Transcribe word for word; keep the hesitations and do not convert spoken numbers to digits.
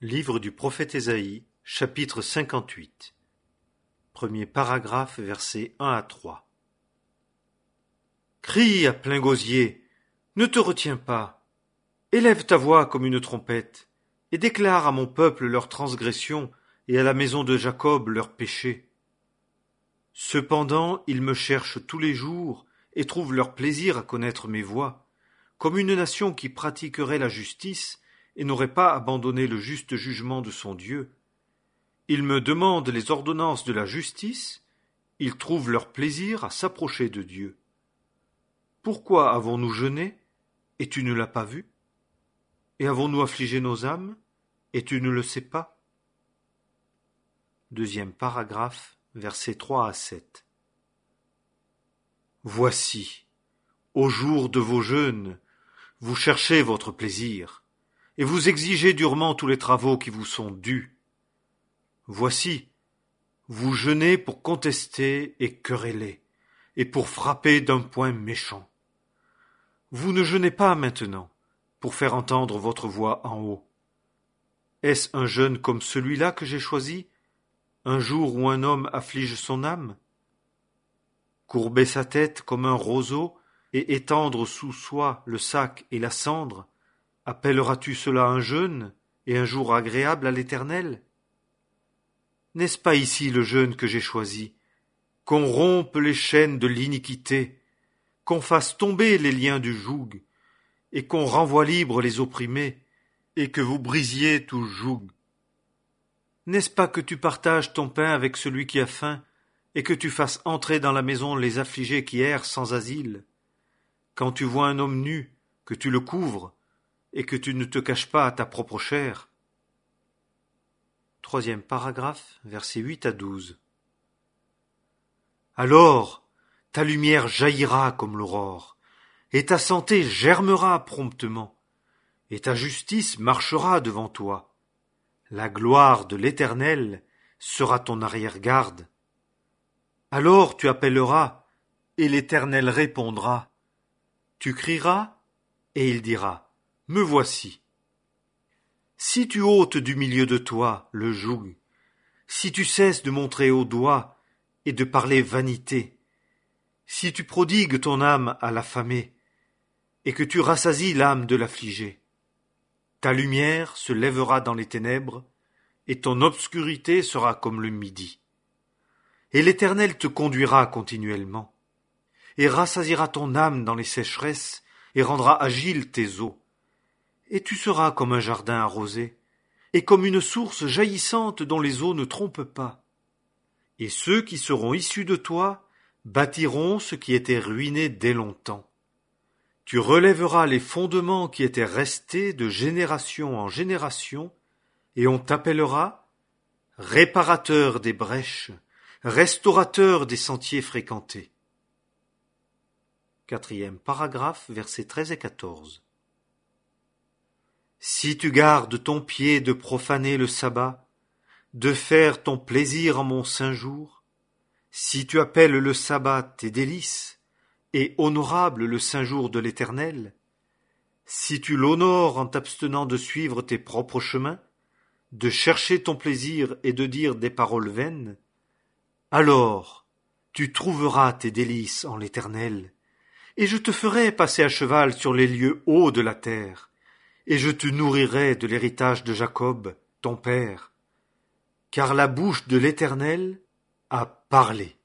Livre du prophète Ésaïe, chapitre cinquante-huit. Premier paragraphe, versets un à trois. Crie à plein gosier, ne te retiens pas. Élève ta voix comme une trompette, et déclare à mon peuple leurs transgressions, et à la maison de Jacob leurs péchés. Cependant, ils me cherchent tous les jours, et trouvent leur plaisir à connaître mes voies, comme une nation qui pratiquerait la justice, et n'aurait pas abandonné le juste jugement de son Dieu. Ils me demandent les ordonnances de la justice, ils trouvent leur plaisir à s'approcher de Dieu. Pourquoi avons-nous jeûné, et tu ne l'as pas vu? Et avons-nous affligé nos âmes, et tu ne le sais pas? Deuxième paragraphe, versets trois à sept. Voici, au jour de vos jeûnes, vous cherchez votre plaisir, et vous exigez durement tous les travaux qui vous sont dus. Voici, vous jeûnez pour contester et quereller, et pour frapper d'un poing méchant. Vous ne jeûnez pas maintenant, pour faire entendre votre voix en haut. Est-ce un jeûne comme celui-là que j'ai choisi, un jour où un homme afflige son âme? Courber sa tête comme un roseau, et étendre sous soi le sac et la cendre, appelleras-tu cela un jeûne et un jour agréable à l'Éternel? N'est-ce pas ici le jeûne que j'ai choisi, qu'on rompe les chaînes de l'iniquité, qu'on fasse tomber les liens du joug, et qu'on renvoie libres les opprimés, et que vous brisiez tout joug? N'est-ce pas que tu partages ton pain avec celui qui a faim, et que tu fasses entrer dans la maison les affligés qui errent sans asile? Quand tu vois un homme nu, que tu le couvres, et que tu ne te caches pas à ta propre chair. Troisième paragraphe, versets huit à douze. Alors, ta lumière jaillira comme l'aurore, et ta santé germera promptement, et ta justice marchera devant toi. La gloire de l'Éternel sera ton arrière-garde. Alors tu appelleras, et l'Éternel répondra. Tu crieras, et il dira, me voici. Si tu ôtes du milieu de toi le joug, si tu cesses de montrer au doigt et de parler vanité, si tu prodigues ton âme à l'affamé, et que tu rassasies l'âme de l'affligé, ta lumière se lèvera dans les ténèbres, et ton obscurité sera comme le midi. Et l'Éternel te conduira continuellement, et rassasiera ton âme dans les sécheresses, et rendra agiles tes eaux. Et tu seras comme un jardin arrosé, et comme une source jaillissante dont les eaux ne trompent pas. Et ceux qui seront issus de toi bâtiront ce qui était ruiné dès longtemps. Tu relèveras les fondements qui étaient restés de génération en génération, et on t'appellera réparateur des brèches, restaurateur des sentiers fréquentés. Quatrième paragraphe, versets treize et quatorze. Si tu gardes ton pied de profaner le sabbat, de faire ton plaisir en mon saint jour, si tu appelles le sabbat tes délices, et honorable le saint jour de l'Éternel, si tu l'honores en t'abstenant de suivre tes propres chemins, de chercher ton plaisir et de dire des paroles vaines, alors tu trouveras tes délices en l'Éternel, et je te ferai passer à cheval sur les lieux hauts de la terre, et je te nourrirai de l'héritage de Jacob, ton père, car la bouche de l'Éternel a parlé.